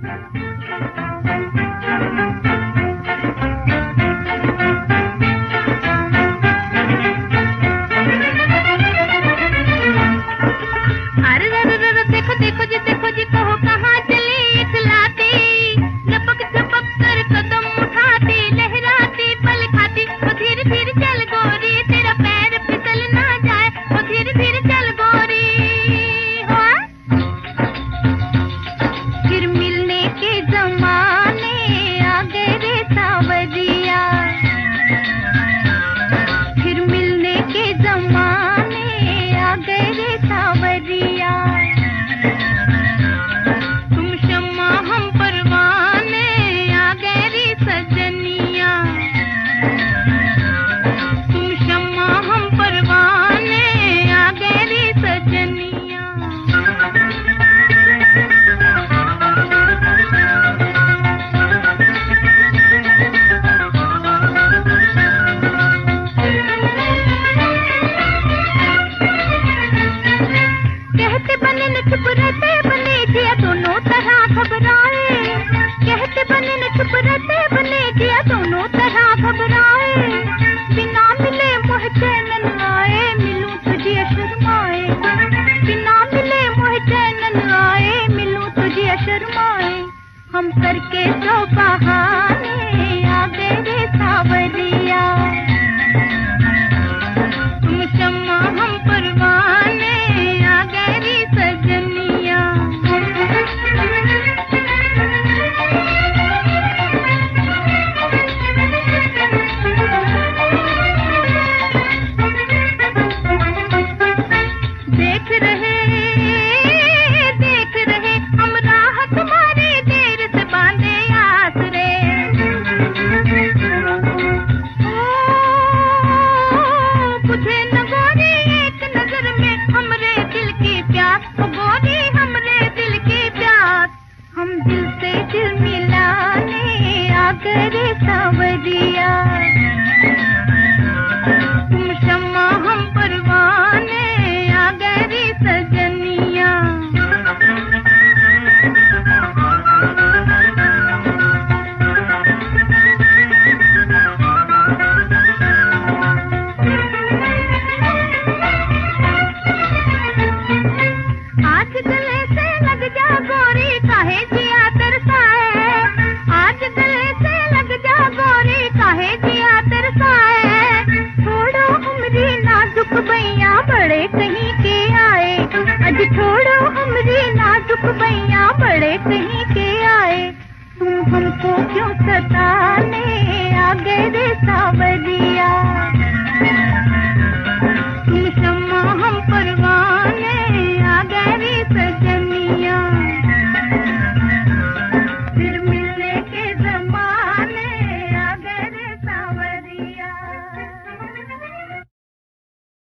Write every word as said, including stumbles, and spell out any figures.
हम करके तो बहाने आ गए रे सावरिया, तुम शम्मा हम परवाने आ गए रे सजनिया। देख रहे देख रहे हम राह तुम्हारी देर से बांधे आसरे, बुझे न गोरी एक नजर में हमरे दिल की प्यास, ओ गोरी हमरे दिल की प्यास। हम दिल से दिल मिलाने आ गए रे सावरिया, तुम शम्मा हम परवाने आ गए रे सजनिया। आज गले से लग जा गोरी काहे जिया तरसाए, आज गले से लग जा गोरी काहे जिया तरसाए। छोड़ो हमरी नाजुक बैया बड़े कहीं के आए, अज छोड़ो हमरी नाजुक बैया बड़े कहीं के आए। तुम हमको क्यों सताने आ गए रे सावरिया।